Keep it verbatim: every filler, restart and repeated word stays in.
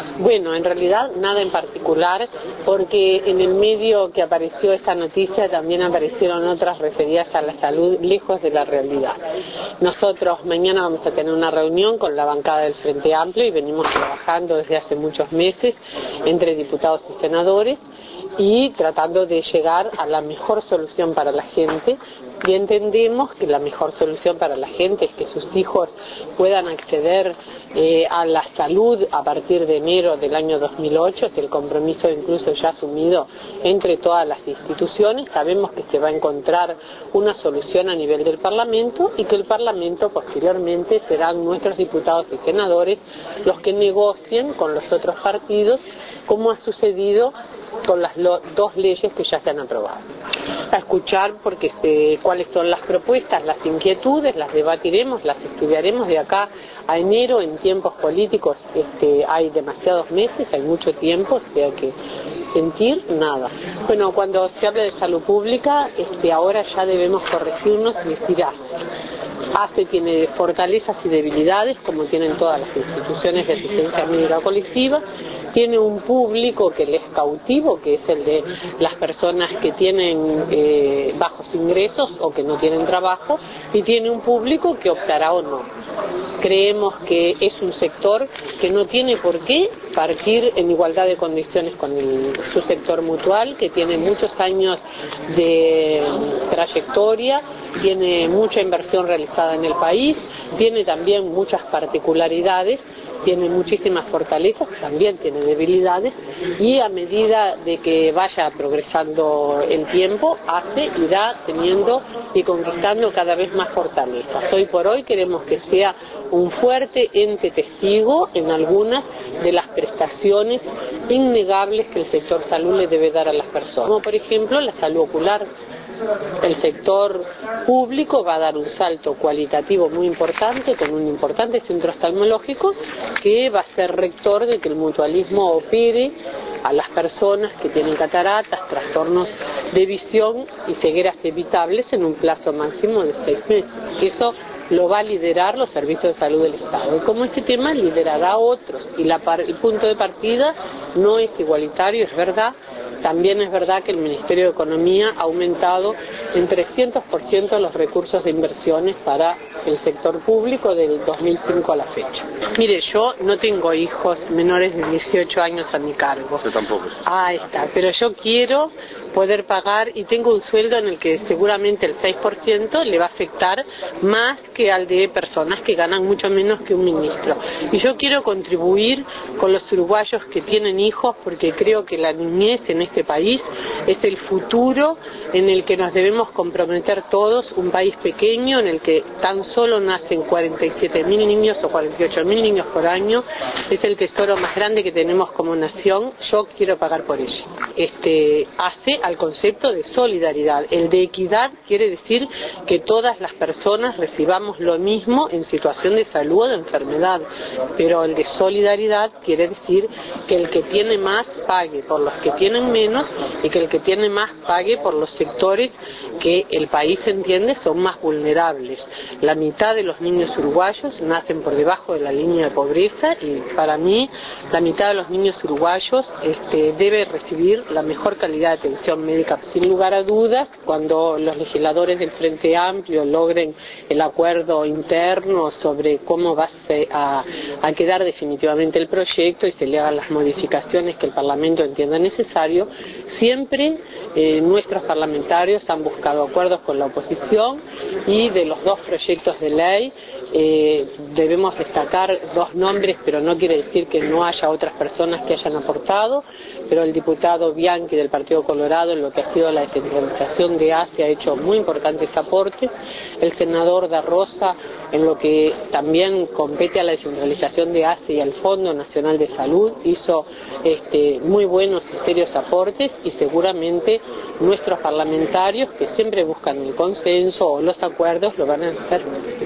Bueno, en realidad nada en particular, porque en el medio que apareció esta noticia también aparecieron otras referidas a la salud lejos de la realidad. Nosotros mañana vamos a tener una reunión con la bancada del Frente Amplio y venimos trabajando desde hace muchos meses entre diputados y senadores y tratando de llegar a la mejor solución para la gente, y entendemos que la mejor solución para la gente es que sus hijos puedan acceder eh, a la salud a partir de enero del año dos mil ocho, es el compromiso incluso ya asumido entre todas las instituciones. Sabemos que se va a encontrar una solución a nivel del Parlamento y que el Parlamento posteriormente serán nuestros diputados y senadores los que negocien con los otros partidos, como ha sucedido con las dos leyes que ya se han aprobado. A escuchar porque se, cuáles son las propuestas, las inquietudes, las debatiremos, las estudiaremos de acá a enero. En tiempos políticos este, hay demasiados meses, hay mucho tiempo, o sea que sentir nada. Bueno, cuando se habla de salud pública, este, ahora ya debemos corregirnos y decir ACE. ACE tiene fortalezas y debilidades, como tienen todas las instituciones de asistencia médica colectiva. Tiene un público que le es cautivo, que es el de las personas que tienen eh, bajos ingresos o que no tienen trabajo, y tiene un público que optará o no. Creemos que es un sector que no tiene por qué partir en igualdad de condiciones con el, su sector mutual, que tiene muchos años de trayectoria, tiene mucha inversión realizada en el país, tiene también muchas particularidades, tiene muchísimas fortalezas, también tiene debilidades, y a medida de que vaya progresando el tiempo, ACE irá teniendo y conquistando cada vez más fortalezas. Hoy por hoy queremos que sea un fuerte ente testigo en algunas de las prestaciones innegables que el sector salud le debe dar a las personas, como por ejemplo la salud ocular. El sector público va a dar un salto cualitativo muy importante con un importante centro oftalmológico que va a ser rector de que el mutualismo opere a las personas que tienen cataratas, trastornos de visión y cegueras evitables en un plazo máximo de seis meses. Eso lo va a liderar los servicios de salud del Estado, y como ese tema liderará a otros, y la par el punto de partida no es igualitario, es verdad. También es verdad que el Ministerio de Economía ha aumentado en trescientos por ciento los recursos de inversiones para el sector público del dos mil cinco a la fecha. Mire, yo no tengo hijos menores de dieciocho años a mi cargo. Yo tampoco. Ah, está, pero yo quiero poder pagar, y tengo un sueldo en el que seguramente el seis por ciento le va a afectar más que al de personas que ganan mucho menos que un ministro. Y yo quiero contribuir con los uruguayos que tienen hijos, porque creo que la niñez en este país es el futuro en el que nos debemos comprometer todos. Un país pequeño en el que tan solo nacen cuarenta y siete mil niños o cuarenta y ocho mil niños por año, es el tesoro más grande que tenemos como nación. Yo quiero pagar por ello. Este hace al concepto de solidaridad. El de equidad quiere decir que todas las personas recibamos lo mismo en situación de salud o de enfermedad, pero el de solidaridad quiere decir que el que tiene más pague por los que tienen menos, y que el que tiene más pague por los sectores que el país entiende son más vulnerables. La mitad de los niños uruguayos nacen por debajo de la línea de pobreza, y para mí la mitad de los niños uruguayos este, debe recibir la mejor calidad de atención médica. Sin lugar a dudas, cuando los legisladores del Frente Amplio logren el acuerdo interno sobre cómo va a, a quedar definitivamente el proyecto y se le hagan las modificaciones que el Parlamento entienda necesario, siempre eh, nuestros parlamentarios han buscado acuerdos con la oposición, y de los dos proyectos de ley eh, debemos destacar dos nombres, pero no quiere decir que no haya otras personas que hayan aportado. Pero el diputado Bianchi del Partido Colorado, en lo que ha sido la descentralización de ACE, ha hecho muy importantes aportes. El senador Da Rosa, en lo que también compete a la descentralización de ACE y al Fondo Nacional de Salud, hizo este, muy buenos y serios aportes, y seguramente nuestros parlamentarios, que siempre buscan el consenso o los acuerdos, lo van a hacer.